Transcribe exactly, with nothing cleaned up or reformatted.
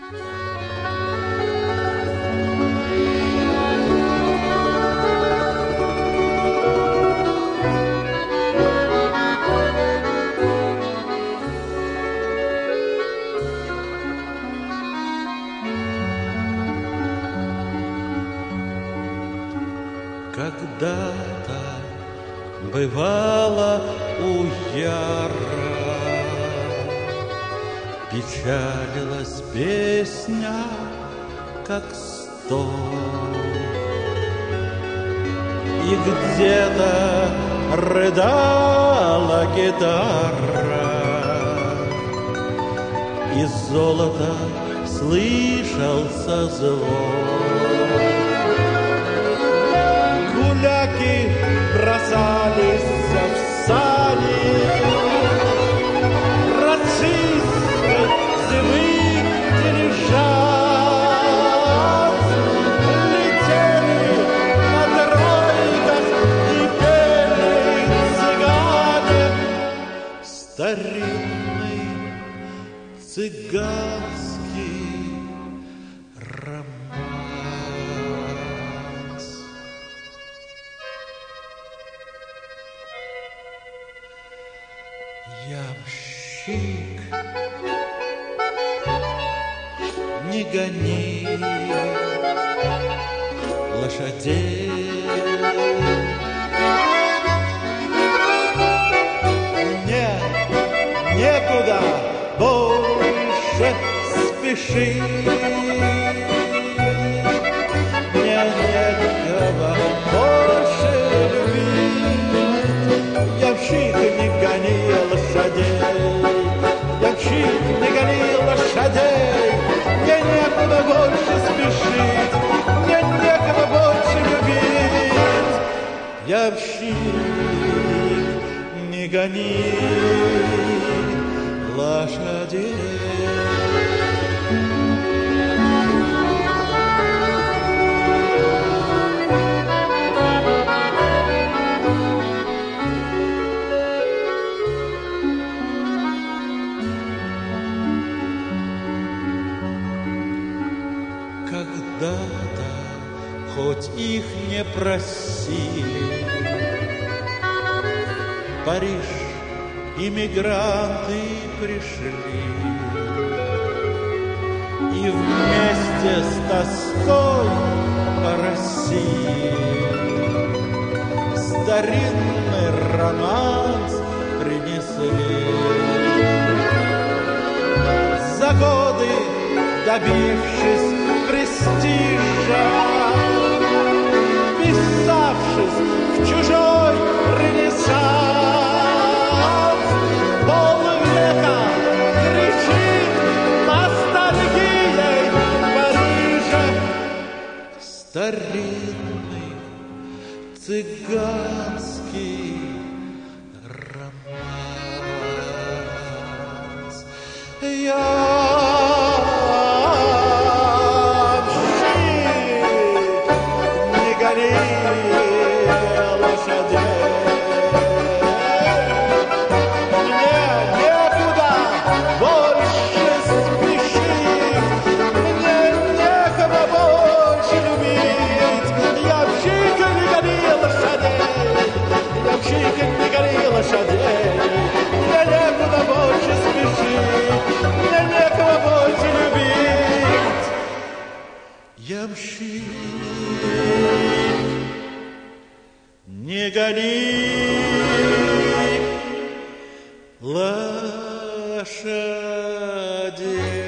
Когда-то бывало у яра печалилась песня, как стол, и где-то рыдала гитара, из золота слышался звон. Гуляки бросались в сани, расчистят зимы дирижанс, летели на тройках и пели цыгане старинный цыганский романс. Ямщик, не гони лошадей, нет, некуда больше спеши, мне некого больше любить. Ямщик, не гони лошадей, ямщик, не гони лошадей, мне некуда больше спешить, мне некого больше любить. Ямщик, не гони лошадей. Когда-то, хоть их не просили, в Париж иммигранты пришли, и вместе с тоской по России старинный романс принесли. За годы добившись престижа, вписавшись в чужой ренессанс, полвека кричит ностальгией Парижа старинный цыганский романс. Я ямщик, не гони лошадей.